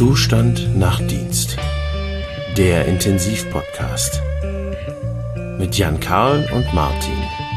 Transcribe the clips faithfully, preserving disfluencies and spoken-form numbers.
Zustand nach Dienst. Der Intensivpodcast mit Jan Karl und Martin.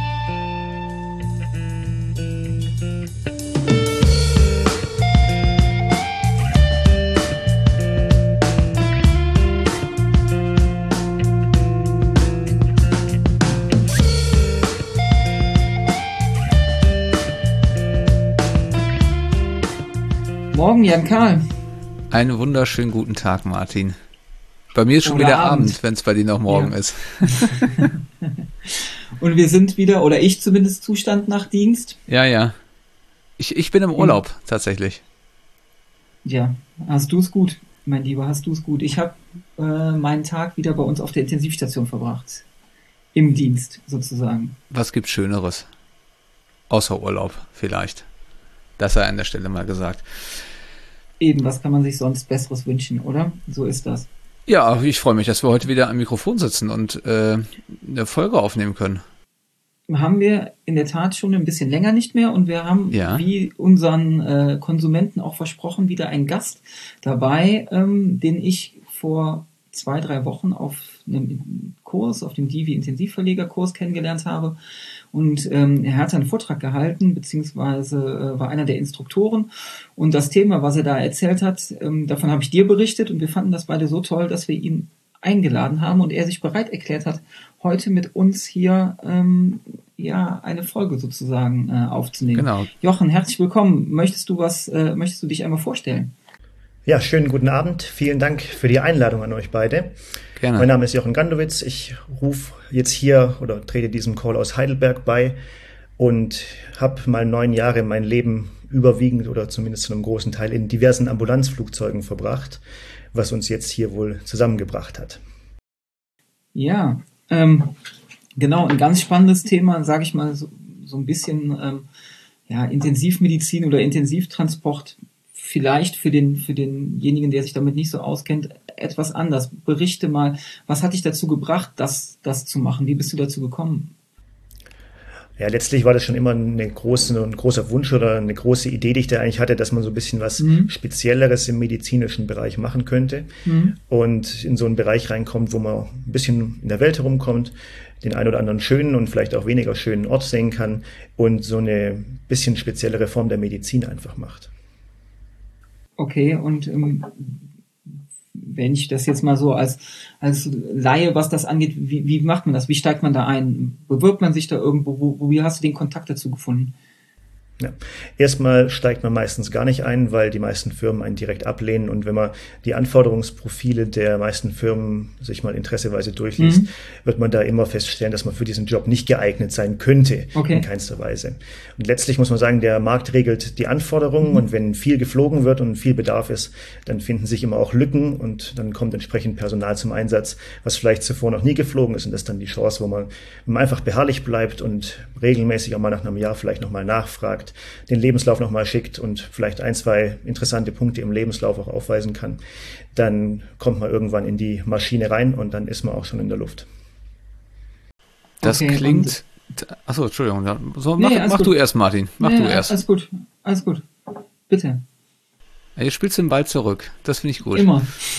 Morgen, Jan Karl. Einen wunderschönen guten Tag, Martin. Bei mir ist schon oder wieder Abend, Abend wenn es bei dir noch morgen ja. ist. Und wir sind wieder, oder ich zumindest, Zustand nach Dienst. Ja, ja. Ich, ich bin im Urlaub, mhm. tatsächlich. Ja, hast du es gut, mein Lieber, hast du es gut. Ich habe äh, meinen Tag wieder bei uns auf der Intensivstation verbracht. Im Dienst, sozusagen. Was gibt's Schöneres? Außer Urlaub, vielleicht. Das sei an der Stelle mal gesagt. Eben, was kann man sich sonst Besseres wünschen, oder? So ist das. Ja, ich freue mich, dass wir heute wieder am Mikrofon sitzen und äh, eine Folge aufnehmen können. Haben wir in der Tat schon ein bisschen länger nicht mehr und wir haben, ja. wie unseren äh, Konsumenten auch versprochen, wieder einen Gast dabei, ähm, den ich vor zwei, drei Wochen auf einem Kurs, auf dem Divi Intensivverlegerkurs kennengelernt habe. Und ähm, er hat einen Vortrag gehalten, beziehungsweise äh, war einer der Instruktoren. Und das Thema, was er da erzählt hat, ähm, davon habe ich dir berichtet. Und wir fanden das beide so toll, dass wir ihn eingeladen haben und er sich bereit erklärt hat, heute mit uns hier ähm, ja eine Folge sozusagen äh, aufzunehmen. Genau. Jochen, herzlich willkommen. Möchtest du was? Äh, möchtest du dich einmal vorstellen? Ja, schönen guten Abend. Vielen Dank für die Einladung an euch beide. Gerne. Mein Name ist Jochen Gandowitz. Ich rufe jetzt hier oder trete diesem Call aus Heidelberg bei und habe mal neun Jahre mein Leben überwiegend oder zumindest zu einem großen Teil in diversen Ambulanzflugzeugen verbracht, was uns jetzt hier wohl zusammengebracht hat. Ja, ähm, genau, ein ganz spannendes Thema, sage ich mal, so, so ein bisschen ähm, ja, Intensivmedizin oder Intensivtransport. Vielleicht für den für denjenigen, der sich damit nicht so auskennt, etwas anders. Berichte mal, was hat dich dazu gebracht, das das zu machen? Wie bist du dazu gekommen? Ja, letztlich war das schon immer eine große, ein großer Wunsch oder eine große Idee, die ich da eigentlich hatte, dass man so ein bisschen was mhm. Spezielleres im medizinischen Bereich machen könnte mhm. und in so einen Bereich reinkommt, wo man ein bisschen in der Welt herumkommt, den einen oder anderen schönen und vielleicht auch weniger schönen Ort sehen kann und so eine bisschen speziellere Form der Medizin einfach macht. Okay, und ähm, wenn ich das jetzt mal so als als Laie, was das angeht, wie, wie macht man das? Wie steigt man da ein? Bewirbt man sich da irgendwo? Wo, wo, wie hast du den Kontakt dazu gefunden? Ja. Erstmal steigt man meistens gar nicht ein, weil die meisten Firmen einen direkt ablehnen. Und wenn man die Anforderungsprofile der meisten Firmen sich mal interesseweise durchliest, mhm. wird man da immer feststellen, dass man für diesen Job nicht geeignet sein könnte, okay. in keinster Weise. Und letztlich muss man sagen, der Markt regelt die Anforderungen mhm. und wenn viel geflogen wird und viel Bedarf ist, dann finden sich immer auch Lücken und dann kommt entsprechend Personal zum Einsatz, was vielleicht zuvor noch nie geflogen ist. Und das ist dann die Chance, wo man, wenn man einfach beharrlich bleibt und regelmäßig auch mal nach einem Jahr vielleicht nochmal nachfragt, den Lebenslauf nochmal schickt und vielleicht ein, zwei interessante Punkte im Lebenslauf auch aufweisen kann, dann kommt man irgendwann in die Maschine rein und dann ist man auch schon in der Luft. Das okay, klingt... Achso, Entschuldigung. So, mach, nee, mach du erst, Martin. Mach nee, du erst. Alles gut, alles gut. Bitte. Ja, jetzt spielst du den Ball zurück. Das finde ich gut. Immer.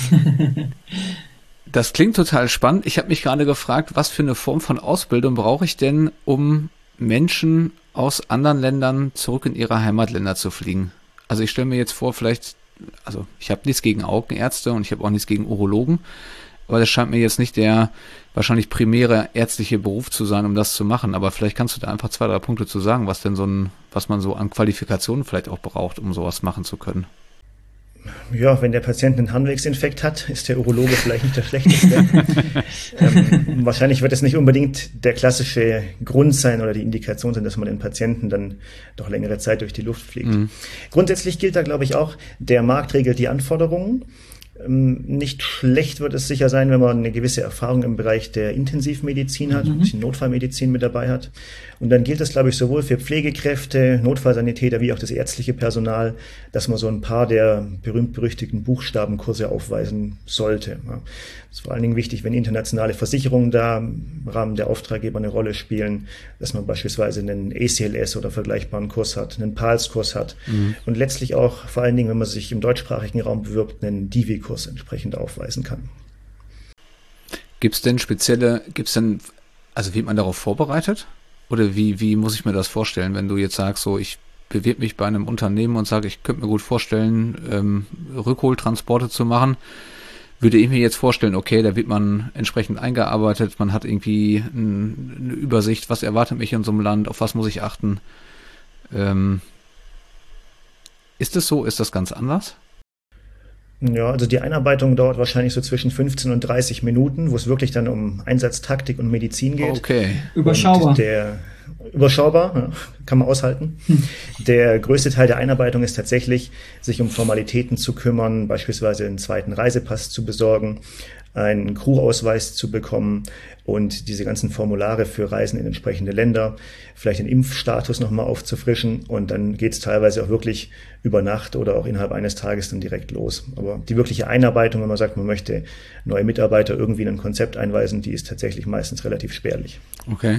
Das klingt total spannend. Ich habe mich gerade gefragt, was für eine Form von Ausbildung brauche ich denn, um Menschen aus anderen Ländern zurück in ihre Heimatländer zu fliegen. Also ich stelle mir jetzt vor, vielleicht, also ich habe nichts gegen Augenärzte und ich habe auch nichts gegen Urologen, aber das scheint mir jetzt nicht der wahrscheinlich primäre ärztliche Beruf zu sein, um das zu machen. Aber vielleicht kannst du da einfach zwei, drei Punkte zu sagen, was denn so ein, was man so an Qualifikationen vielleicht auch braucht, um sowas machen zu können. Ja, wenn der Patient einen Harnwegsinfekt hat, ist der Urologe vielleicht nicht der schlechteste. ähm, wahrscheinlich wird es nicht unbedingt der klassische Grund sein oder die Indikation sein, dass man den Patienten dann doch längere Zeit durch die Luft fliegt. Mhm. Grundsätzlich gilt da, glaube ich, auch, der Markt regelt die Anforderungen Nicht schlecht wird es sicher sein, wenn man eine gewisse Erfahrung im Bereich der Intensivmedizin hat, mhm. ein bisschen Notfallmedizin mit dabei hat. Und dann gilt es, glaube ich, sowohl für Pflegekräfte, Notfallsanitäter wie auch das ärztliche Personal, dass man so ein paar der berühmt-berüchtigten Buchstabenkurse aufweisen sollte. Das ist vor allen Dingen wichtig, wenn internationale Versicherungen da im Rahmen der Auftraggeber eine Rolle spielen, dass man beispielsweise einen A C L S oder vergleichbaren Kurs hat, einen P A L S-Kurs hat mhm. und letztlich auch vor allen Dingen, wenn man sich im deutschsprachigen Raum bewirbt, einen D V I-Kurs entsprechend aufweisen kann. Gibt es denn spezielle, gibt es denn, also wird man darauf vorbereitet? Oder wie, wie muss ich mir das vorstellen, wenn du jetzt sagst, so ich bewirb mich bei einem Unternehmen und sage, ich könnte mir gut vorstellen, ähm, Rückholtransporte zu machen, würde ich mir jetzt vorstellen, okay, da wird man entsprechend eingearbeitet, man hat irgendwie ein, eine Übersicht, was erwartet mich in so einem Land, auf was muss ich achten. Ähm, ist es so? Ist das ganz anders? Ja, also die Einarbeitung dauert wahrscheinlich so zwischen fünfzehn und dreißig Minuten, wo es wirklich dann um Einsatztaktik und Medizin geht. Okay. Überschaubar. Und der, überschaubar, ja, kann man aushalten. Hm. Der größte Teil der Einarbeitung ist tatsächlich, sich um Formalitäten zu kümmern, beispielsweise einen zweiten Reisepass zu besorgen, einen Crew-Ausweis zu bekommen und diese ganzen Formulare für Reisen in entsprechende Länder, vielleicht den Impfstatus nochmal aufzufrischen und dann geht es teilweise auch wirklich über Nacht oder auch innerhalb eines Tages dann direkt los. Aber die wirkliche Einarbeitung, wenn man sagt, man möchte neue Mitarbeiter irgendwie in ein Konzept einweisen, die ist tatsächlich meistens relativ spärlich. Okay.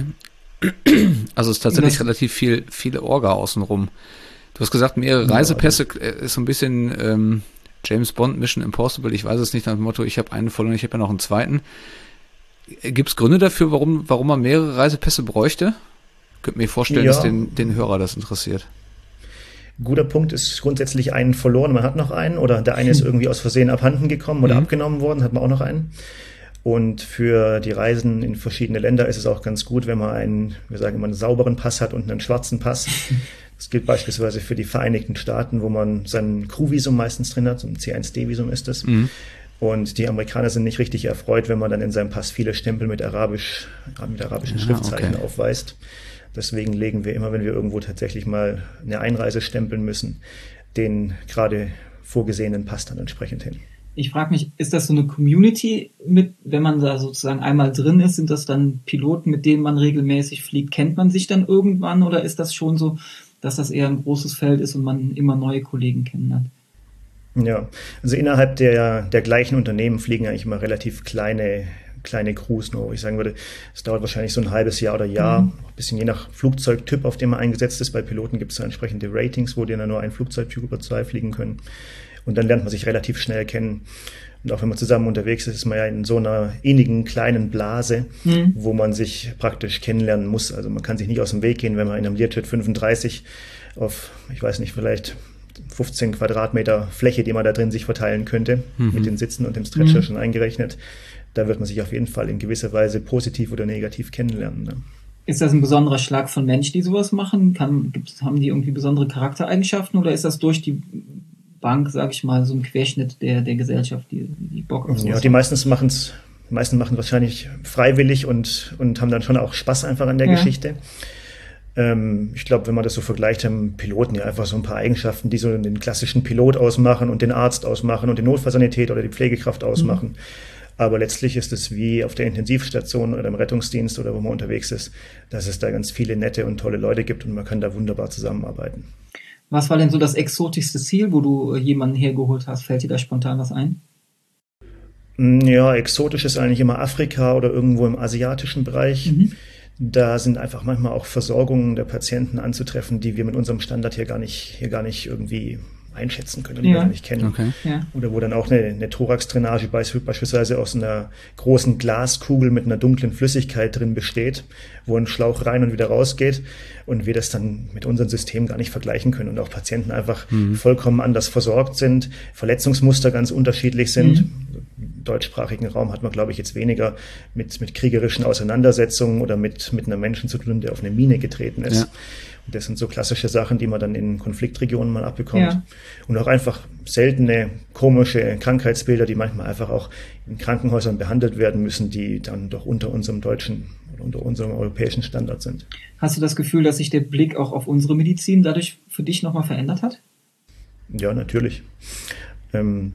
Also es ist tatsächlich das relativ viel, viele Orga außenrum. Du hast gesagt, mehrere Reisepässe ist so ein bisschen ähm, James Bond, Mission Impossible, ich weiß es nicht, nach dem Motto, ich habe einen verloren, ich habe ja noch einen zweiten. Gibt es Gründe dafür, warum, warum man mehrere Reisepässe bräuchte? Ich könnte mir vorstellen, ja. dass den, den Hörer das interessiert. Guter Punkt ist grundsätzlich einen verloren, man hat noch einen oder der eine ist irgendwie aus Versehen abhanden gekommen oder mhm. abgenommen worden, hat man auch noch einen. Und für die Reisen in verschiedene Länder ist es auch ganz gut, wenn man einen, wir sagen immer, einen sauberen Pass hat und einen schwarzen Pass. Das gilt beispielsweise für die Vereinigten Staaten, wo man sein Crew-Visum meistens drin hat, so ein C eins D-Visum ist das. Mhm. Und die Amerikaner sind nicht richtig erfreut, wenn man dann in seinem Pass viele Stempel mit arabisch, mit arabischen ja, Schriftzeichen okay. aufweist. Deswegen legen wir immer, wenn wir irgendwo tatsächlich mal eine Einreise stempeln müssen, den gerade vorgesehenen Pass dann entsprechend hin. Ich frage mich, ist das so eine Community mit, wenn man da sozusagen einmal drin ist, sind das dann Piloten, mit denen man regelmäßig fliegt? Kennt man sich dann irgendwann oder ist das schon so, dass das eher ein großes Feld ist und man immer neue Kollegen kennenlernt? Ja, also innerhalb der, der gleichen Unternehmen fliegen eigentlich immer relativ kleine, kleine Crews nur. Ich sagen würde, es dauert wahrscheinlich so ein halbes Jahr oder Jahr, mhm. ein bisschen je nach Flugzeugtyp, auf dem man eingesetzt ist. Bei Piloten gibt es entsprechende Ratings, wo die dann nur ein Flugzeugtyp oder zwei fliegen können. Und dann lernt man sich relativ schnell kennen. Und auch wenn man zusammen unterwegs ist, ist man ja in so einer innigen kleinen Blase, mhm. wo man sich praktisch kennenlernen muss. Also man kann sich nicht aus dem Weg gehen, wenn man in einem Learjet fünfunddreißig auf, ich weiß nicht, vielleicht fünfzehn Quadratmeter Fläche, die man da drin sich verteilen könnte, mhm. mit den Sitzen und dem Stretcher mhm. schon eingerechnet. Da wird man sich auf jeden Fall in gewisser Weise positiv oder negativ kennenlernen. Ne? Ist das ein besonderer Schlag von Mensch, die sowas machen? Kann, gibt's, haben die irgendwie besondere Charaktereigenschaften oder ist das durch die Bank, sage ich mal, so ein Querschnitt der, der Gesellschaft, die, die Bock auf sowas Ja, die meisten machen es die meisten machen wahrscheinlich freiwillig und, und haben dann schon auch Spaß einfach an der ja. Geschichte. Ähm, ich glaube, wenn man das so vergleicht, haben Piloten ja einfach so ein paar Eigenschaften, die so den klassischen Pilot ausmachen und den Arzt ausmachen und den Notfallsanität oder die Pflegekraft ausmachen. Mhm. Aber letztlich ist es wie auf der Intensivstation oder im Rettungsdienst oder wo man unterwegs ist, dass es da ganz viele nette und tolle Leute gibt und man kann da wunderbar zusammenarbeiten. Was war denn so das exotischste Ziel, wo du jemanden hergeholt hast? Fällt dir da spontan was ein? Ja, exotisch ist eigentlich immer Afrika oder irgendwo im asiatischen Bereich. Mhm. Da sind einfach manchmal auch Versorgungen der Patienten anzutreffen, die wir mit unserem Standard hier gar nicht, hier gar nicht irgendwie einschätzen können, die ja. wir gar nicht kennen. Okay. Ja. Oder wo dann auch eine, eine Thorax-Drainage beispielsweise aus einer großen Glaskugel mit einer dunklen Flüssigkeit drin besteht, wo ein Schlauch rein und wieder rausgeht und wir das dann mit unserem System gar nicht vergleichen können und auch Patienten einfach mhm. vollkommen anders versorgt sind, Verletzungsmuster ganz unterschiedlich sind. Mhm. Im deutschsprachigen Raum hat man, glaube ich, jetzt weniger mit, mit kriegerischen Auseinandersetzungen oder mit, mit einem Menschen zu tun, der auf eine Mine getreten ist. Ja. Das sind so klassische Sachen, die man dann in Konfliktregionen mal abbekommt. Ja. Und auch einfach seltene, komische Krankheitsbilder, die manchmal einfach auch in Krankenhäusern behandelt werden müssen, die dann doch unter unserem deutschen oder unter unserem europäischen Standard sind. Hast du das Gefühl, dass sich der Blick auch auf unsere Medizin dadurch für dich nochmal verändert hat? Ja, natürlich. Ähm, ich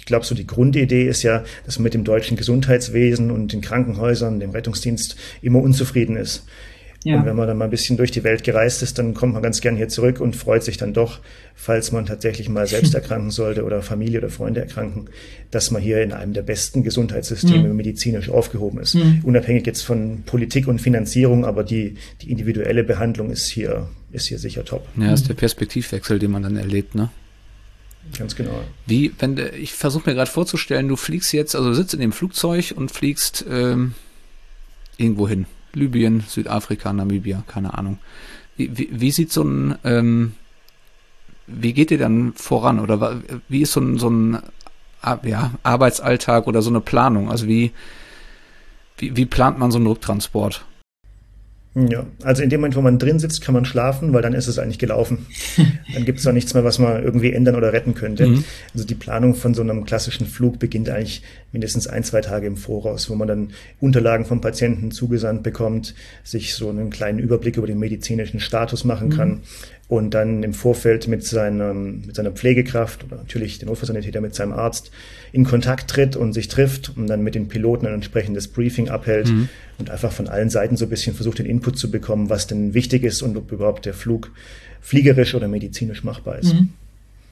glaube, so die Grundidee ist ja, dass man mit dem deutschen Gesundheitswesen und den Krankenhäusern, dem Rettungsdienst immer unzufrieden ist. Ja. Und wenn man dann mal ein bisschen durch die Welt gereist ist, dann kommt man ganz gern hier zurück und freut sich dann doch, falls man tatsächlich mal selbst erkranken sollte oder Familie oder Freunde erkranken, dass man hier in einem der besten Gesundheitssysteme mhm. medizinisch aufgehoben ist. Mhm. Unabhängig jetzt von Politik und Finanzierung, aber die, die individuelle Behandlung ist hier, ist hier sicher top. Ja, ist der Perspektivwechsel, den man dann erlebt, ne? Ganz genau. Wie, wenn de, ich versuche mir gerade vorzustellen, du fliegst jetzt, also sitzt in dem Flugzeug und fliegst ähm, irgendwo hin. Libyen, Südafrika, Namibia, keine Ahnung. Wie, wie, wie sieht so ein, ähm, wie geht ihr dann voran? Oder wie ist so ein, so ein ja, Arbeitsalltag oder so eine Planung? Also wie, wie, wie plant man so einen Rücktransport? Ja, also in dem Moment, wo man drin sitzt, kann man schlafen, weil dann ist es eigentlich gelaufen. Dann gibt es auch nichts mehr, was man irgendwie ändern oder retten könnte. Mhm. Also die Planung von so einem klassischen Flug beginnt eigentlich mindestens ein, zwei Tage im Voraus, wo man dann Unterlagen vom Patienten zugesandt bekommt, sich so einen kleinen Überblick über den medizinischen Status machen kann mhm. und dann im Vorfeld mit seinem, mit seiner Pflegekraft oder natürlich den Notfallsanitäter mit seinem Arzt in Kontakt tritt und sich trifft und dann mit den Piloten ein entsprechendes Briefing abhält mhm. und einfach von allen Seiten so ein bisschen versucht, den Input zu bekommen, was denn wichtig ist und ob überhaupt der Flug fliegerisch oder medizinisch machbar ist. Mhm.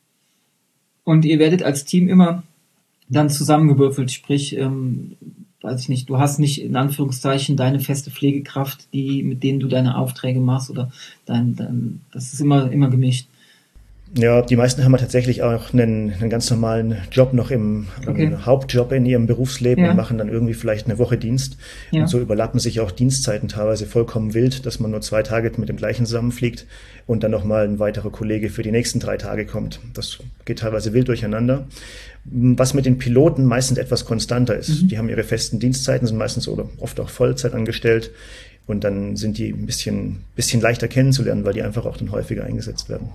Und ihr werdet als Team immer dann zusammengewürfelt, sprich, ähm, weiß ich nicht, du hast nicht in Anführungszeichen deine feste Pflegekraft, die, mit denen du deine Aufträge machst oder dein, dein das ist immer, immer gemischt. Ja, die meisten haben ja tatsächlich auch einen, einen ganz normalen Job noch im okay. einen Hauptjob in ihrem Berufsleben ja. und machen dann irgendwie vielleicht eine Woche Dienst. Ja. Und so überlappen sich auch Dienstzeiten teilweise vollkommen wild, dass man nur zwei Tage mit dem gleichen zusammenfliegt und dann nochmal ein weiterer Kollege für die nächsten drei Tage kommt. Das geht teilweise wild durcheinander. Was mit den Piloten meistens etwas konstanter ist. Mhm. Die haben ihre festen Dienstzeiten, sind meistens oder oft auch Vollzeit angestellt. Und dann sind die ein bisschen, bisschen leichter kennenzulernen, weil die einfach auch dann häufiger eingesetzt werden.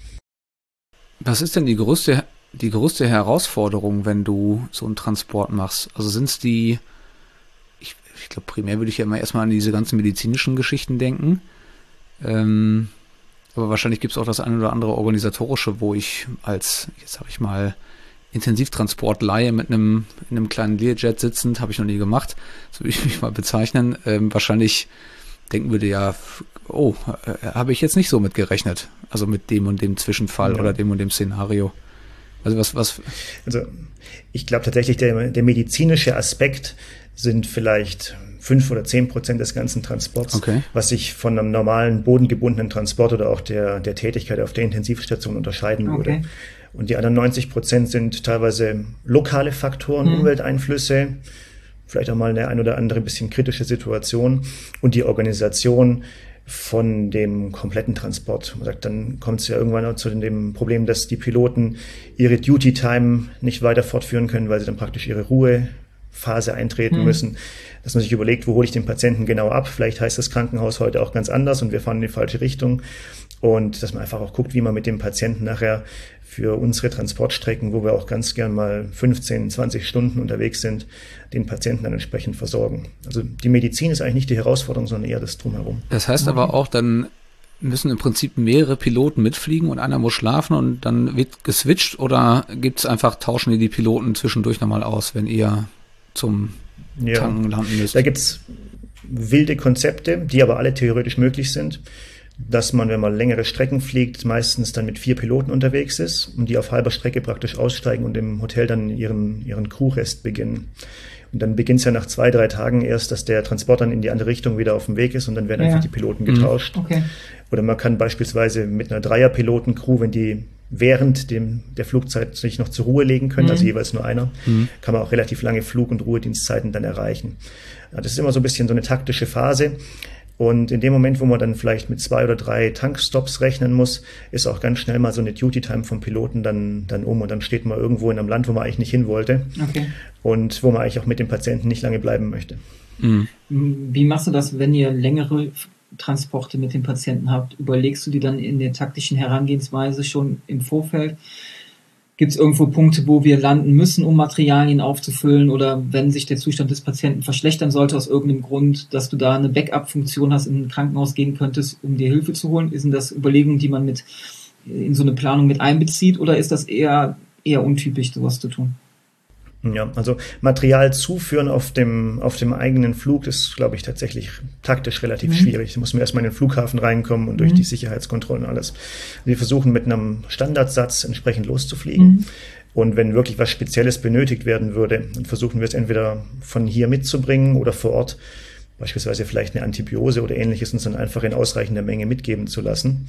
Was ist denn die größte, die größte Herausforderung, wenn du so einen Transport machst? Also sind es die, ich, ich glaube primär würde ich ja immer erstmal an diese ganzen medizinischen Geschichten denken, ähm, aber wahrscheinlich gibt es auch das eine oder andere organisatorische, wo ich als, jetzt sag ich mal, Intensivtransportleihe mit einem, in einem kleinen Learjet sitzend, habe ich noch nie gemacht, so würde ich mich mal bezeichnen, ähm, wahrscheinlich denken würde ja, oh, äh, habe ich jetzt nicht so mit gerechnet. Also mit dem und dem Zwischenfall ja. oder dem und dem Szenario. Also was, was? Also ich glaube tatsächlich, der, der medizinische Aspekt sind vielleicht fünf oder zehn Prozent des ganzen Transports, okay. was sich von einem normalen bodengebundenen Transport oder auch der, der Tätigkeit auf der Intensivstation unterscheiden okay. würde. Und die anderen neunzig Prozent sind teilweise lokale Faktoren, mhm. Umwelteinflüsse, vielleicht auch mal eine ein oder andere bisschen kritische Situation und die Organisation von dem kompletten Transport. Man sagt, dann kommt es ja irgendwann auch zu dem Problem, dass die Piloten ihre Duty-Time nicht weiter fortführen können, weil sie dann praktisch ihre Ruhephase eintreten mhm. müssen. Dass man sich überlegt, wo hole ich den Patienten genau ab? Vielleicht heißt das Krankenhaus heute auch ganz anders und wir fahren in die falsche Richtung. Und dass man einfach auch guckt, wie man mit dem Patienten nachher für unsere Transportstrecken, wo wir auch ganz gern mal fünfzehn, zwanzig Stunden unterwegs sind, den Patienten dann entsprechend versorgen. Also die Medizin ist eigentlich nicht die Herausforderung, sondern eher das Drumherum. Das heißt aber auch, dann müssen im Prinzip mehrere Piloten mitfliegen und einer muss schlafen und dann wird geswitcht oder gibt es einfach, tauschen die die Piloten zwischendurch nochmal aus, wenn ihr zum ja. Tanken landen müsst? Da gibt es wilde Konzepte, die aber alle theoretisch möglich sind. Dass man, wenn man längere Strecken fliegt, meistens dann mit vier Piloten unterwegs ist und die auf halber Strecke praktisch aussteigen und im Hotel dann ihren, ihren Crewrest beginnen. Und dann beginnt es ja nach zwei, drei Tagen erst, dass der Transport dann in die andere Richtung wieder auf dem Weg ist und dann werden ja. einfach die Piloten getauscht. Okay. Oder man kann beispielsweise mit einer Dreier-Piloten-Crew, wenn die während dem, der Flugzeit sich noch zur Ruhe legen können, mhm. also jeweils nur einer, mhm. kann man auch relativ lange Flug- und Ruhedienstzeiten dann erreichen. Das ist immer so ein bisschen so eine taktische Phase. Und in dem Moment, wo man dann vielleicht mit zwei oder drei Tankstops rechnen muss, ist auch ganz schnell mal so eine Duty-Time vom Piloten dann, dann um und dann steht man irgendwo in einem Land, wo man eigentlich nicht hin wollte okay. und wo man eigentlich auch mit dem Patienten nicht lange bleiben möchte. Mhm. Wie machst du das, wenn ihr längere Transporte mit dem Patienten habt? Überlegst du die dann in der taktischen Herangehensweise schon im Vorfeld? Gibt es irgendwo Punkte, wo wir landen müssen, um Materialien aufzufüllen oder wenn sich der Zustand des Patienten verschlechtern sollte aus irgendeinem Grund, dass du da eine Backup-Funktion hast, in ein Krankenhaus gehen könntest, um dir Hilfe zu holen? Sind das Überlegungen, die man mit in so eine Planung mit einbezieht oder ist das eher eher untypisch, sowas zu tun? Ja, also Material zuführen auf dem, auf dem eigenen Flug ist, glaube ich, tatsächlich taktisch relativ mhm. schwierig. Da muss man erstmal in den Flughafen reinkommen und mhm. durch die Sicherheitskontrollen und alles. Wir versuchen mit einem Standardsatz entsprechend loszufliegen. Mhm. Und wenn wirklich was Spezielles benötigt werden würde, dann versuchen wir es entweder von hier mitzubringen oder vor Ort, beispielsweise vielleicht eine Antibiose oder ähnliches, uns dann einfach in ausreichender Menge mitgeben zu lassen.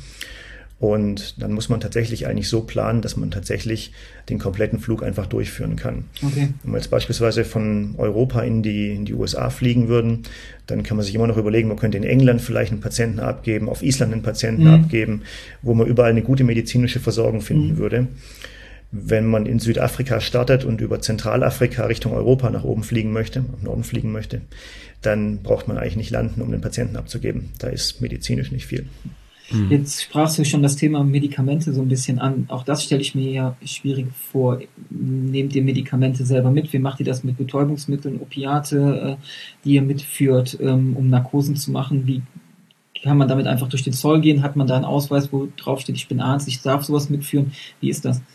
Und dann muss man tatsächlich eigentlich so planen, dass man tatsächlich den kompletten Flug einfach durchführen kann. Okay. Wenn wir jetzt beispielsweise von Europa in die, in die U S A fliegen würden, dann kann man sich immer noch überlegen, man könnte in England vielleicht einen Patienten abgeben, auf Island einen Patienten mhm. abgeben, wo man überall eine gute medizinische Versorgung finden mhm. würde. Wenn man in Südafrika startet und über Zentralafrika Richtung Europa nach oben fliegen möchte, nach Norden fliegen möchte, dann braucht man eigentlich nicht landen, um den Patienten abzugeben. Da ist medizinisch nicht viel. Jetzt sprachst du schon das Thema Medikamente so ein bisschen an. Auch das stelle ich mir ja schwierig vor. Nehmt ihr Medikamente selber mit? Wie macht ihr das mit Betäubungsmitteln, Opiate, die ihr mitführt, um Narkosen zu machen? Wie kann man damit einfach durch den Zoll gehen? Hat man da einen Ausweis, wo drauf steht, ich bin Arzt, ich darf sowas mitführen? Wie ist das?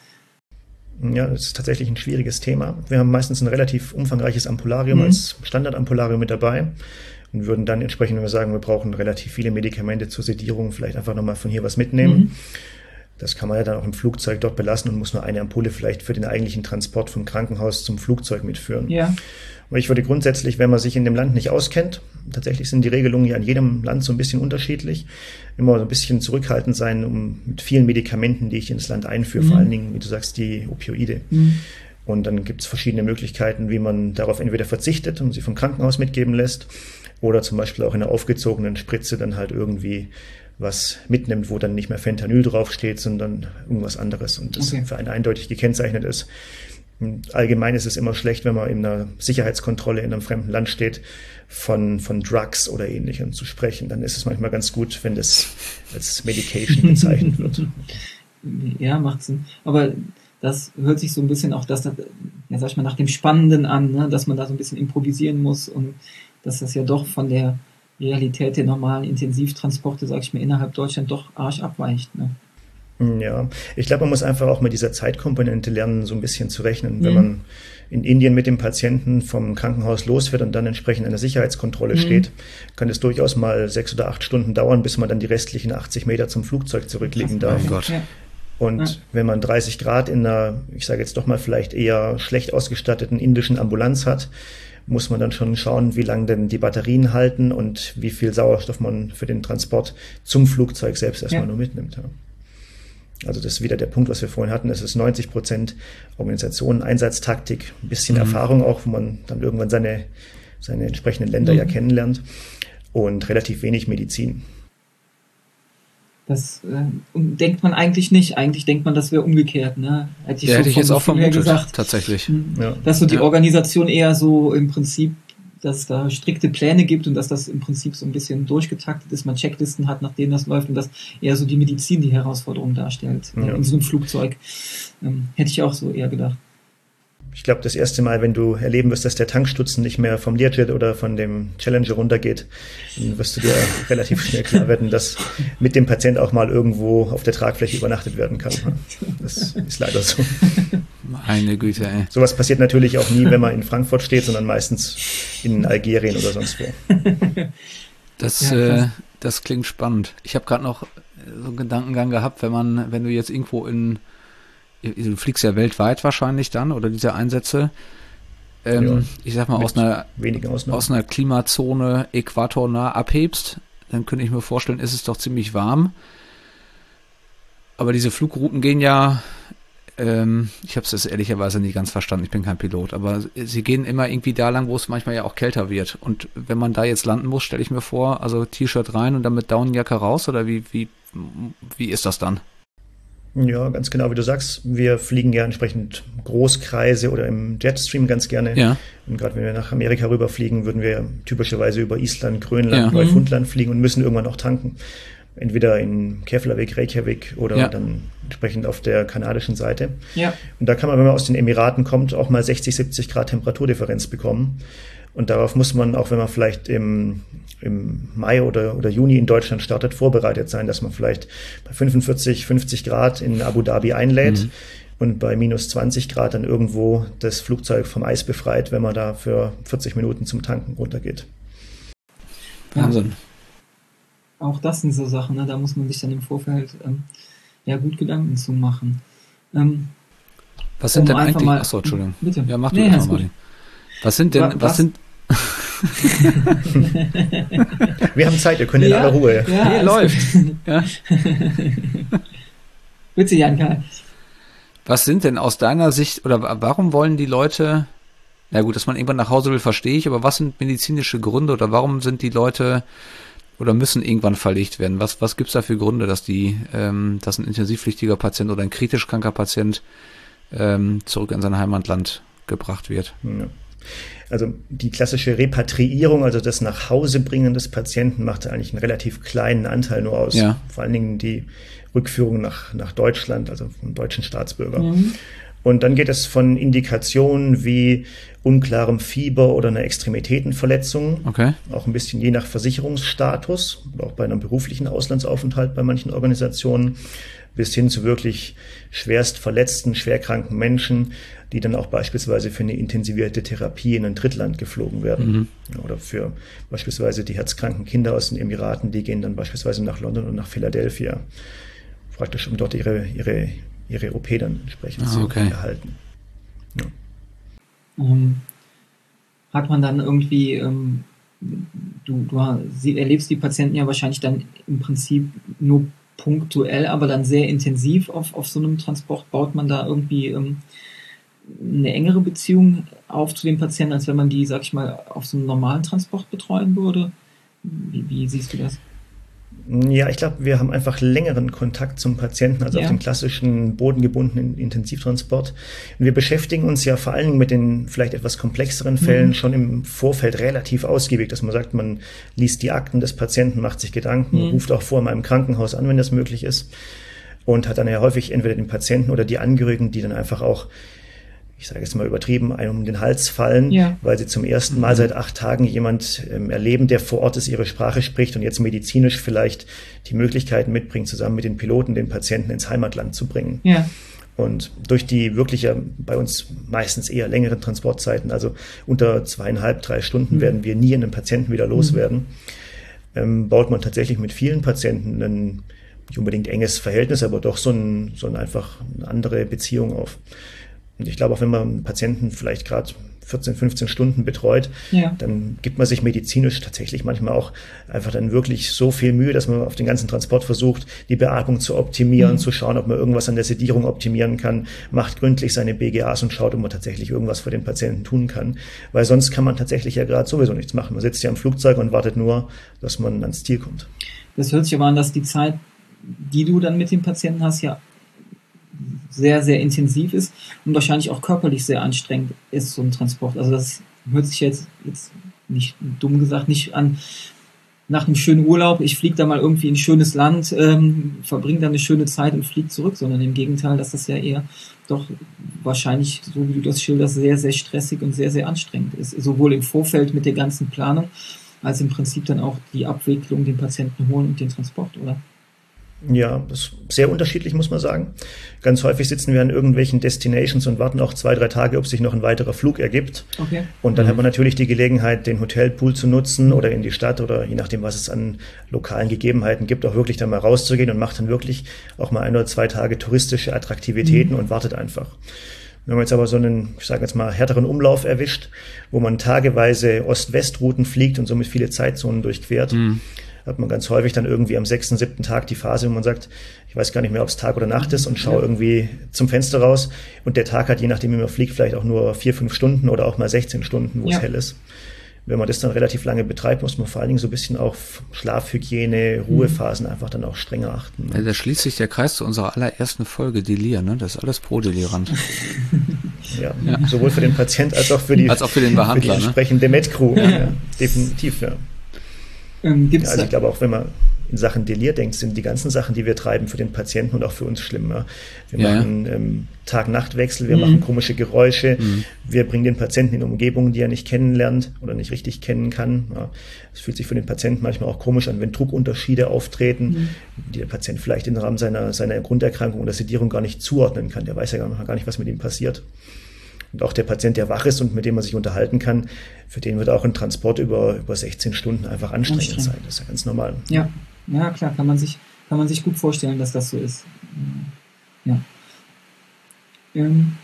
Ja, das ist tatsächlich ein schwieriges Thema. Wir haben meistens ein relativ umfangreiches Ampularium mhm. als Standardampularium mit dabei. Und würden dann entsprechend, wenn wir sagen, wir brauchen relativ viele Medikamente zur Sedierung, vielleicht einfach nochmal von hier was mitnehmen. Mhm. Das kann man ja dann auch im Flugzeug dort belassen und muss nur eine Ampulle vielleicht für den eigentlichen Transport vom Krankenhaus zum Flugzeug mitführen. Ja. Aber ich würde grundsätzlich, wenn man sich in dem Land nicht auskennt, tatsächlich sind die Regelungen ja in jedem Land so ein bisschen unterschiedlich, immer so ein bisschen zurückhaltend sein, um mit vielen Medikamenten, die ich ins Land einführe, mhm. vor allen Dingen, wie du sagst, die Opioide. Mhm. Und dann gibt es verschiedene Möglichkeiten, wie man darauf entweder verzichtet und sie vom Krankenhaus mitgeben lässt, oder zum Beispiel auch in einer aufgezogenen Spritze dann halt irgendwie was mitnimmt, wo dann nicht mehr Fentanyl draufsteht, sondern irgendwas anderes und das okay. für einen eindeutig gekennzeichnet ist. Und allgemein ist es immer schlecht, wenn man in einer Sicherheitskontrolle in einem fremden Land steht, von, von Drugs oder Ähnlichem zu sprechen. Dann ist es manchmal ganz gut, wenn das als Medication bezeichnet wird. Ja, macht Sinn. Aber das hört sich so ein bisschen auch das, ja, sag ich mal, nach dem Spannenden an, ne? Dass man da so ein bisschen improvisieren muss und dass das ja doch von der Realität der normalen Intensivtransporte, sag ich mal, innerhalb Deutschland doch arg abweicht. Ne? Ja, ich glaube, man muss einfach auch mit dieser Zeitkomponente lernen, so ein bisschen zu rechnen. Mhm. Wenn man in Indien mit dem Patienten vom Krankenhaus losfährt und dann entsprechend in der Sicherheitskontrolle mhm. steht, kann es durchaus mal sechs oder acht Stunden dauern, bis man dann die restlichen achtzig Meter zum Flugzeug zurücklegen darf. Oh Gott. Ja. Und ja. wenn man dreißig Grad in einer, ich sage jetzt doch mal vielleicht eher schlecht ausgestatteten indischen Ambulanz hat, muss man dann schon schauen, wie lange denn die Batterien halten und wie viel Sauerstoff man für den Transport zum Flugzeug selbst erstmal ja. nur mitnimmt. Ja. Also das ist wieder der Punkt, was wir vorhin hatten. Es ist neunzig Prozent Organisation, Einsatztaktik, ein bisschen mhm. Erfahrung auch, wo man dann irgendwann seine, seine entsprechenden Länder mhm. ja kennenlernt und relativ wenig Medizin. Das äh, denkt man eigentlich nicht. Eigentlich denkt man, das wäre umgekehrt. Ne? Hätte ich, ja, so hätte ich jetzt auch vermutet, gesagt, tatsächlich. Ja. Dass so die ja. Organisation eher so im Prinzip, dass es da strikte Pläne gibt und dass das im Prinzip so ein bisschen durchgetaktet ist, man Checklisten hat, nach denen das läuft und dass eher so die Medizin die Herausforderung darstellt. Ja. Äh, in so einem Flugzeug. Ähm, hätte ich auch so eher gedacht. Ich glaube, das erste Mal, wenn du erleben wirst, dass der Tankstutzen nicht mehr vom Learjet oder von dem Challenger runtergeht, dann wirst du dir relativ schnell klar werden, dass mit dem Patient auch mal irgendwo auf der Tragfläche übernachtet werden kann. Das ist leider so. Meine Güte, ey. Sowas passiert natürlich auch nie, wenn man in Frankfurt steht, sondern meistens in Algerien oder sonst wo. Das, ja, äh, das klingt spannend. Ich habe gerade noch so einen Gedankengang gehabt, wenn man, wenn du jetzt irgendwo in du fliegst ja weltweit wahrscheinlich dann, oder diese Einsätze, ähm, ja, ich sag mal, aus einer, aus einer Klimazone äquatornah abhebst, dann könnte ich mir vorstellen, ist es doch ziemlich warm. Aber diese Flugrouten gehen ja, ähm, ich habe es jetzt ehrlicherweise nicht ganz verstanden, ich bin kein Pilot, aber sie gehen immer irgendwie da lang, wo es manchmal ja auch kälter wird. Und wenn man da jetzt landen muss, stelle ich mir vor, also T-Shirt rein und dann mit Daunenjacke raus, oder wie, wie, wie ist das dann? Ja, ganz genau, wie du sagst. Wir fliegen ja entsprechend Großkreise oder im Jetstream ganz gerne. Ja. Und gerade wenn wir nach Amerika rüberfliegen, würden wir typischerweise über Island, Grönland, ja. Neufundland fliegen und müssen irgendwann auch tanken. Entweder in Keflavik, Reykjavik oder ja. dann entsprechend auf der kanadischen Seite. Ja. Und da kann man, wenn man aus den Emiraten kommt, auch mal sechzig, siebzig Grad Temperaturdifferenz bekommen. Und darauf muss man, auch wenn man vielleicht im, im Mai oder, oder Juni in Deutschland startet, vorbereitet sein, dass man vielleicht bei fünfundvierzig, fünfzig Grad in Abu Dhabi einlädt. Mhm. und bei minus zwanzig Grad dann irgendwo das Flugzeug vom Eis befreit, wenn man da für vierzig Minuten zum Tanken runtergeht. Wahnsinn. Ja, auch das sind so Sachen, ne? Da muss man sich dann im Vorfeld ähm, ja gut Gedanken zu machen. Ähm, was sind um denn einfach eigentlich... Mal, Achso, Entschuldigung. Bitte. Ja, mach du nee, das mal, Martin. Was sind denn... Was, was sind... Wir haben Zeit, wir können ja, in aller Ruhe. Ja, nee, läuft. Ja. Bitte, Jan-Karl. Was sind denn aus deiner Sicht, oder warum wollen die Leute, na gut, dass man irgendwann nach Hause will, verstehe ich, aber was sind medizinische Gründe oder warum sind die Leute oder müssen irgendwann verlegt werden? Was, was gibt es da für Gründe, dass die, ähm, dass ein intensivpflichtiger Patient oder ein kritisch kranker Patient ähm, zurück in sein Heimatland gebracht wird? Ja. Also die klassische Repatriierung, also das Nachhausebringen des Patienten, macht eigentlich einen relativ kleinen Anteil nur aus. Ja. Vor allen Dingen die Rückführung nach, nach Deutschland, also vom deutschen Staatsbürger. Mhm. Und dann geht es von Indikationen wie unklarem Fieber oder einer Extremitätenverletzung, Okay. auch ein bisschen je nach Versicherungsstatus, oder auch bei einem beruflichen Auslandsaufenthalt bei manchen Organisationen, bis hin zu wirklich schwerst verletzten, schwerkranken Menschen, die dann auch beispielsweise für eine intensivierte Therapie in ein Drittland geflogen werden. Mhm. Oder für beispielsweise die herzkranken Kinder aus den Emiraten, die gehen dann beispielsweise nach London und nach Philadelphia, praktisch um dort ihre, ihre, ihre O P dann entsprechend ah, okay. zu erhalten. Ja. Ähm, hat man dann irgendwie, ähm, du, du sie, erlebst die Patienten ja wahrscheinlich dann im Prinzip nur punktuell, aber dann sehr intensiv auf, auf so einem Transport. Baut man da irgendwie ähm, eine engere Beziehung auf zu den Patienten, als wenn man die, sag ich mal, auf so einem normalen Transport betreuen würde? Wie, wie siehst du das? Ja, ich glaube, wir haben einfach längeren Kontakt zum Patienten als ja. auf dem klassischen bodengebundenen Intensivtransport. Und wir beschäftigen uns ja vor allen Dingen mit den vielleicht etwas komplexeren Fällen mhm. schon im Vorfeld relativ ausgiebig, dass man sagt, man liest die Akten des Patienten, macht sich Gedanken, mhm. ruft auch vor mal im Krankenhaus an, wenn das möglich ist, und hat dann ja häufig entweder den Patienten oder die Angehörigen, die dann einfach auch, ich sage jetzt mal übertrieben, einem um den Hals fallen, ja. weil sie zum ersten Mal seit acht Tagen jemand ähm, erleben, der vor Ort ist, ihre Sprache spricht und jetzt medizinisch vielleicht die Möglichkeiten mitbringt, zusammen mit den Piloten den Patienten ins Heimatland zu bringen. Ja. Und durch die wirklich ja bei uns meistens eher längeren Transportzeiten, also unter zweieinhalb, drei Stunden mhm. werden wir nie einen Patienten wieder loswerden, mhm. ähm, baut man tatsächlich mit vielen Patienten ein nicht unbedingt enges Verhältnis, aber doch so ein, so ein einfach eine andere Beziehung auf. Und ich glaube, auch wenn man einen Patienten vielleicht gerade vierzehn, fünfzehn Stunden betreut, ja. dann gibt man sich medizinisch tatsächlich manchmal auch einfach dann wirklich so viel Mühe, dass man auf den ganzen Transport versucht, die Beatmung zu optimieren, mhm. zu schauen, ob man irgendwas an der Sedierung optimieren kann, macht gründlich seine B G As und schaut, ob man tatsächlich irgendwas für den Patienten tun kann. Weil sonst kann man tatsächlich ja gerade sowieso nichts machen. Man sitzt ja im Flugzeug und wartet nur, dass man ans Ziel kommt. Das hört sich aber an, dass die Zeit, die du dann mit dem Patienten hast, ja sehr, sehr intensiv ist und wahrscheinlich auch körperlich sehr anstrengend ist, so ein Transport. Also das hört sich jetzt, jetzt nicht dumm gesagt, nicht an nach einem schönen Urlaub, ich fliege da mal irgendwie in ein schönes Land, ähm, verbringe da eine schöne Zeit und fliege zurück, sondern im Gegenteil, dass das ja eher doch wahrscheinlich, so wie du das schilderst, sehr, sehr stressig und sehr, sehr anstrengend ist. Sowohl im Vorfeld mit der ganzen Planung, als im Prinzip dann auch die Abwicklung, den Patienten holen und den Transport, oder? Ja, das ist sehr unterschiedlich, muss man sagen. Ganz häufig sitzen wir an irgendwelchen Destinations und warten auch zwei, drei Tage, ob sich noch ein weiterer Flug ergibt. Okay. Und dann mhm. hat man natürlich die Gelegenheit, den Hotelpool zu nutzen oder in die Stadt oder je nachdem, was es an lokalen Gegebenheiten gibt, auch wirklich dann mal rauszugehen und macht dann wirklich auch mal ein oder zwei Tage touristische Attraktivitäten mhm. und wartet einfach. Wenn man jetzt aber so einen, ich sage jetzt mal, härteren Umlauf erwischt, wo man tageweise Ost-West-Routen fliegt und somit viele Zeitzonen durchquert, mhm. hat man ganz häufig dann irgendwie am sechsten, siebten Tag die Phase, wo man sagt, ich weiß gar nicht mehr, ob es Tag oder Nacht ist und schaue ja. irgendwie zum Fenster raus. Und der Tag hat, je nachdem, wie man fliegt, vielleicht auch nur vier, fünf Stunden oder auch mal sechzehn Stunden, wo ja. es hell ist. Wenn man das dann relativ lange betreibt, muss man vor allen Dingen so ein bisschen auf Schlafhygiene, Ruhephasen einfach dann auch strenger achten. Ja, da schließt sich der Kreis zu unserer allerersten Folge Delir, ne? Das ist alles pro-delirant. ja, ja, sowohl für den Patient als auch für die, als auch für den Behandler, für die entsprechende ne? Med-Crew. Ja. Ja, definitiv, ja. Ähm, gibt's ja also ich glaube auch, wenn man in Sachen Delir denkt, sind die ganzen Sachen, die wir treiben, für den Patienten und auch für uns schlimm. Ja. Wir ja, machen ähm, Tag-Nacht-Wechsel, wir mhm. machen komische Geräusche, mhm. wir bringen den Patienten in Umgebungen, die er nicht kennenlernt oder nicht richtig kennen kann. Ja. Es fühlt sich für den Patienten manchmal auch komisch an, wenn Druckunterschiede auftreten, mhm. die der Patient vielleicht im Rahmen seiner, seiner Grunderkrankung oder Sedierung gar nicht zuordnen kann. Der weiß ja gar nicht, was mit ihm passiert. Und auch der Patient, der wach ist und mit dem man sich unterhalten kann, für den wird auch ein Transport über, über sechzehn Stunden einfach anstrengend, anstrengend sein. Das ist ja ganz normal. Ja, ja klar, kann man sich, kann man sich gut vorstellen, dass das so ist. Ja. Ähm,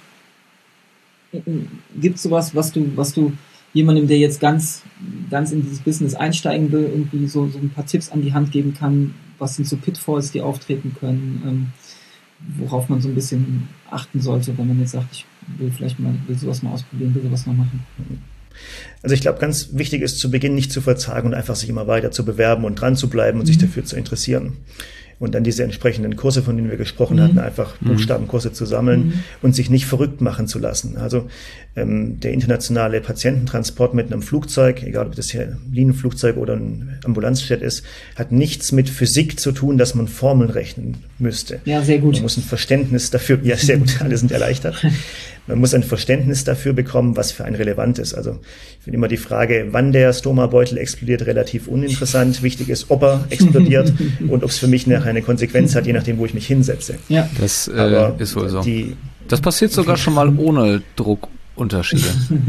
gibt es sowas, was du, was du jemandem, der jetzt ganz, ganz in dieses Business einsteigen will, irgendwie so, so ein paar Tipps an die Hand geben kann? Was sind so Pitfalls, die auftreten können? Ähm, worauf man so ein bisschen achten sollte, wenn man jetzt sagt, ich will vielleicht mal, will sowas mal ausprobieren, will sowas mal machen. Also ich glaube, ganz wichtig ist zu Beginn nicht zu verzagen und einfach sich immer weiter zu bewerben und dran zu bleiben und mhm. sich dafür zu interessieren. Und dann diese entsprechenden Kurse, von denen wir gesprochen mhm. hatten, einfach Buchstabenkurse zu sammeln mhm. und sich nicht verrückt machen zu lassen. Also ähm, der internationale Patiententransport mit einem Flugzeug, egal ob das hier ein Linienflugzeug oder ein Ambulanzjet ist, hat nichts mit Physik zu tun, dass man Formeln rechnen müsste. Ja, sehr gut. Man muss ein Verständnis dafür, ja, sehr gut, alle sind erleichtert. Man muss ein Verständnis dafür bekommen, was für ein relevant ist. Also ich finde immer die Frage, wann der Stomabeutel explodiert, relativ uninteressant. Wichtig ist, ob er explodiert und ob es für mich nachher eine Konsequenz hat, je nachdem, wo ich mich hinsetze. Ja, das äh, Aber ist wohl so. Die, das passiert sogar schon mal ohne Druckunterschiede.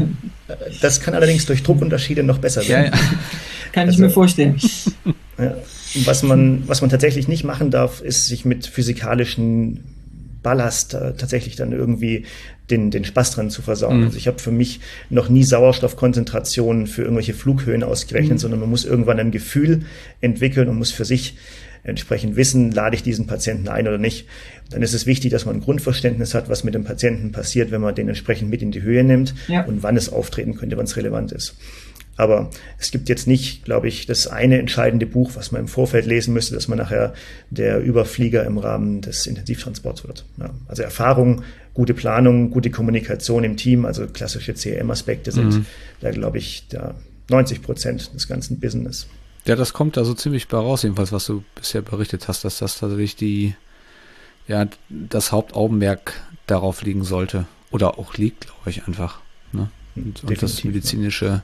Das kann allerdings durch Druckunterschiede noch besser werden. Ja, ja. Kann also, ich mir vorstellen. Ja, was man, was man tatsächlich nicht machen darf, ist sich mit physikalischen Ballast äh, tatsächlich dann irgendwie den, den Spaß dran zu versauen. Mhm. Also ich habe für mich noch nie Sauerstoffkonzentrationen für irgendwelche Flughöhen ausgerechnet, mhm. sondern man muss irgendwann ein Gefühl entwickeln und muss für sich entsprechend wissen, lade ich diesen Patienten ein oder nicht. Dann ist es wichtig, dass man ein Grundverständnis hat, was mit dem Patienten passiert, wenn man den entsprechend mit in die Höhe nimmt ja. und wann es auftreten könnte, wann es relevant ist. Aber es gibt jetzt nicht, glaube ich, das eine entscheidende Buch, was man im Vorfeld lesen müsste, dass man nachher der Überflieger im Rahmen des Intensivtransports wird. Ja, also Erfahrung, gute Planung, gute Kommunikation im Team, also klassische C R M-Aspekte sind mhm. da, glaube ich, da neunzig Prozent des ganzen Business. Ja, das kommt da so ziemlich bei raus, jedenfalls, was du bisher berichtet hast, dass das tatsächlich die, ja, das Hauptaugenmerk darauf liegen sollte. Oder auch liegt, glaube ich, einfach. Ne? Und, und das medizinische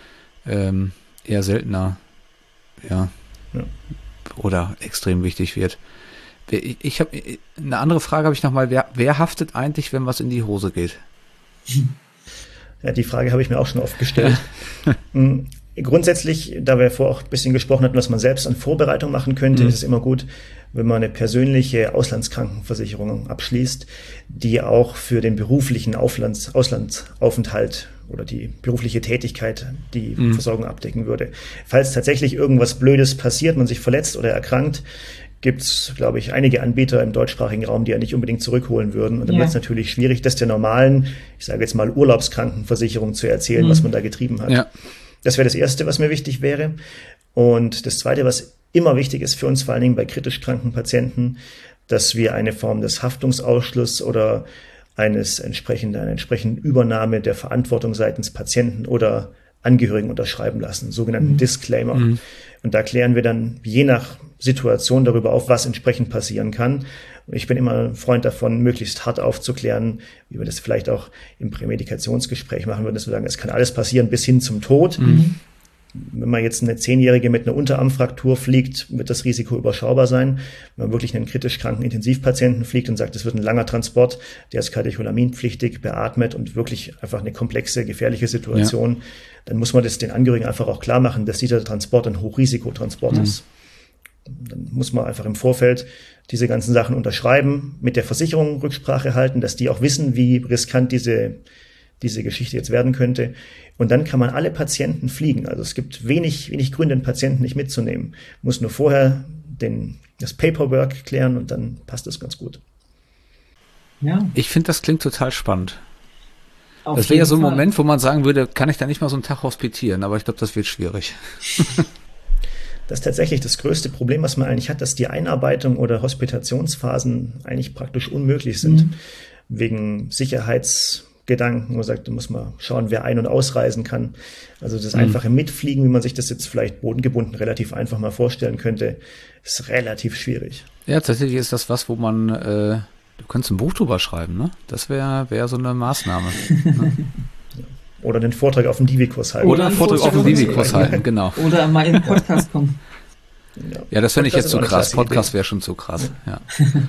ähm, eher seltener, ja, ja, oder extrem wichtig wird. Ich, ich habe eine andere Frage habe ich nochmal, wer, wer haftet eigentlich, wenn was in die Hose geht? Ja, die Frage habe ich mir auch schon oft gestellt. Grundsätzlich, da wir vorher auch ein bisschen gesprochen hatten, was man selbst an Vorbereitung machen könnte, mhm. ist es immer gut, wenn man eine persönliche Auslandskrankenversicherung abschließt, die auch für den beruflichen Auflands, Auslandsaufenthalt oder die berufliche Tätigkeit die mhm. Versorgung abdecken würde. Falls tatsächlich irgendwas Blödes passiert, man sich verletzt oder erkrankt, gibt es, glaube ich, einige Anbieter im deutschsprachigen Raum, die ja nicht unbedingt zurückholen würden. Und dann ja. wird es natürlich schwierig, das der normalen, ich sage jetzt mal Urlaubskrankenversicherung zu erzählen, mhm. was man da getrieben hat. Ja. Das wäre das Erste, was mir wichtig wäre. Und das Zweite, was immer wichtig ist für uns, vor allen Dingen bei kritisch kranken Patienten, dass wir eine Form des Haftungsausschlusses oder eines entsprechenden, einer entsprechenden Übernahme der Verantwortung seitens Patienten oder Angehörigen unterschreiben lassen, einen sogenannten mhm. Disclaimer. Mhm. Und da klären wir dann je nach Situation darüber auf, was entsprechend passieren kann. Und ich bin immer ein Freund davon, möglichst hart aufzuklären, wie wir das vielleicht auch im Prämedikationsgespräch machen würden, dass wir sagen, es kann alles passieren bis hin zum Tod. Mhm. Wenn man jetzt eine Zehnjährige mit einer Unterarmfraktur fliegt, wird das Risiko überschaubar sein. Wenn man wirklich einen kritisch kranken Intensivpatienten fliegt und sagt, es wird ein langer Transport, der ist katecholaminpflichtig, beatmet und wirklich einfach eine komplexe, gefährliche Situation, ja. dann muss man das den Angehörigen einfach auch klar machen, dass dieser Transport ein Hochrisikotransport mhm. ist. Dann muss man einfach im Vorfeld diese ganzen Sachen unterschreiben, mit der Versicherung Rücksprache halten, dass die auch wissen, wie riskant diese diese Geschichte jetzt werden könnte. Und dann kann man alle Patienten fliegen. Also es gibt wenig, wenig Gründe, einen Patienten nicht mitzunehmen. Muss nur vorher den, das Paperwork klären und dann passt das ganz gut. Ja. Ich finde, das klingt total spannend. Auf das wäre ja so ein Fall. Moment, wo man sagen würde, kann ich da nicht mal so einen Tag hospitieren? Aber ich glaube, das wird schwierig. Das ist tatsächlich das größte Problem, was man eigentlich hat, dass die Einarbeitung oder Hospitationsphasen eigentlich praktisch unmöglich sind. Mhm. Wegen Sicherheits Gedanken, wo man sagt, da muss man schauen, wer ein- und ausreisen kann. Also das Mhm. einfache Mitfliegen, wie man sich das jetzt vielleicht bodengebunden relativ einfach mal vorstellen könnte, ist relativ schwierig. Ja, tatsächlich ist das was, wo man, äh, du könntest ein Buch drüber schreiben, ne? Das wäre wär so eine Maßnahme. Ne? Oder den Vortrag auf dem Divi-Kurs halten. Oder einen Vortrag auf dem Vortrag- Divi-Kurs halten, genau. Oder mal in den Podcast kommen. Ja, das fände ich Podcast jetzt ist zu auch eine krass. klasse Podcast Idee. wäre schon zu krass. Ja.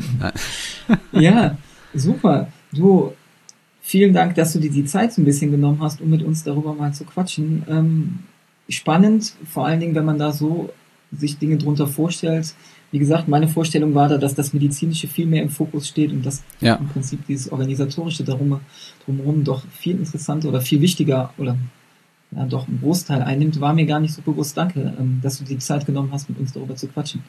Ja, super. Du, vielen Dank, dass du dir die Zeit so ein bisschen genommen hast, um mit uns darüber mal zu quatschen. Ähm, spannend, vor allen Dingen, wenn man da so sich Dinge drunter vorstellt. Wie gesagt, meine Vorstellung war da, dass das Medizinische viel mehr im Fokus steht und dass Ja. im Prinzip dieses Organisatorische darum, drumherum doch viel interessanter oder viel wichtiger oder ja, doch einen Großteil einnimmt, war mir gar nicht so bewusst. Danke, ähm, dass du dir die Zeit genommen hast, mit uns darüber zu quatschen.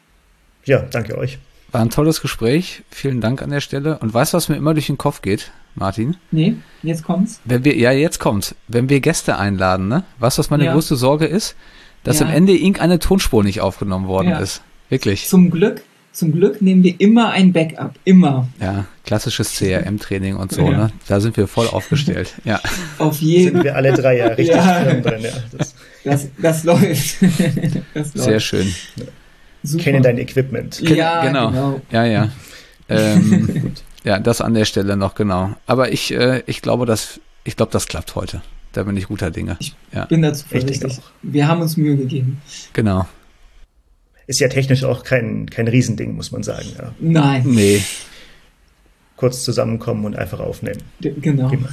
Ja, danke euch. War ein tolles Gespräch. Vielen Dank an der Stelle. Und weißt du, was mir immer durch den Kopf geht, Martin? Nee, jetzt kommt's. Wenn wir, ja, jetzt kommt's. Wenn wir Gäste einladen, ne? Weißt du, was meine Ja. größte Sorge ist? Dass Ja. am Ende irgendeine Tonspur nicht aufgenommen worden Ja. ist. Wirklich. Zum Glück, zum Glück nehmen wir immer ein Backup. Immer. Ja, klassisches C R M-Training und so, Ja. ne? Da sind wir voll aufgestellt. Ja. Auf Sind jeden wir alle drei ja richtig Ja. firm drin. Ja. Das, Das, das läuft. Das läuft. Sehr schön. Super. kenne dein Equipment. Ja, genau. genau. Ja, ja. Ähm, ja, das an der Stelle noch, genau. Aber ich, äh, ich glaube, das, ich glaube, das klappt heute. Da bin ich guter Dinge. Ja, Bin dazu Ich denke zuversichtlich. auch. Wir haben uns Mühe gegeben. genau. Ist ja technisch auch kein, kein Riesending, muss man sagen. Ja. Nein, Nee, Kurz zusammenkommen und einfach aufnehmen. d- genau. Prima.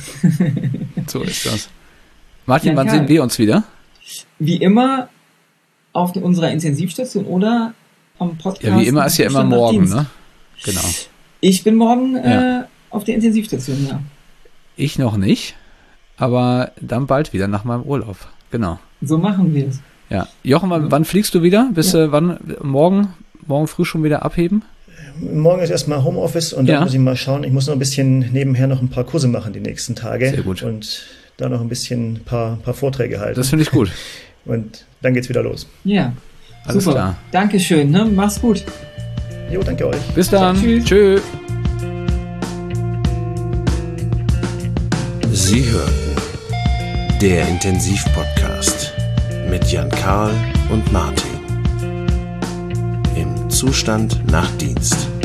so ist das. Martin, Ja, wann Karl. sehen wir uns wieder? Wie immer auf unserer Intensivstation oder am Podcast. Ja, wie immer ist ja immer Zustand nach morgen, Dienst. ne? Genau. Ich bin morgen Ja. äh, auf der Intensivstation, ja. Ich noch nicht, aber dann bald wieder nach meinem Urlaub. Genau. So machen wir es. Ja. Jochen, wann, wann fliegst du wieder? Bist du wann morgen, morgen früh schon wieder abheben? Morgen ist erstmal Homeoffice und dann Ja. muss ich mal schauen. Ich muss noch ein bisschen nebenher noch ein paar Kurse machen die nächsten Tage. Sehr gut. Und da noch ein bisschen ein paar, paar Vorträge halten. Das finde ich gut. Und dann geht's wieder los. Ja. Alles Super. klar. Dankeschön, ne? Mach's gut. Jo, danke euch. Bis dann. Tschüss. Tschö. Sie hörten der Intensivpodcast mit Jan Karl und Martin. Im Zustand nach Dienst.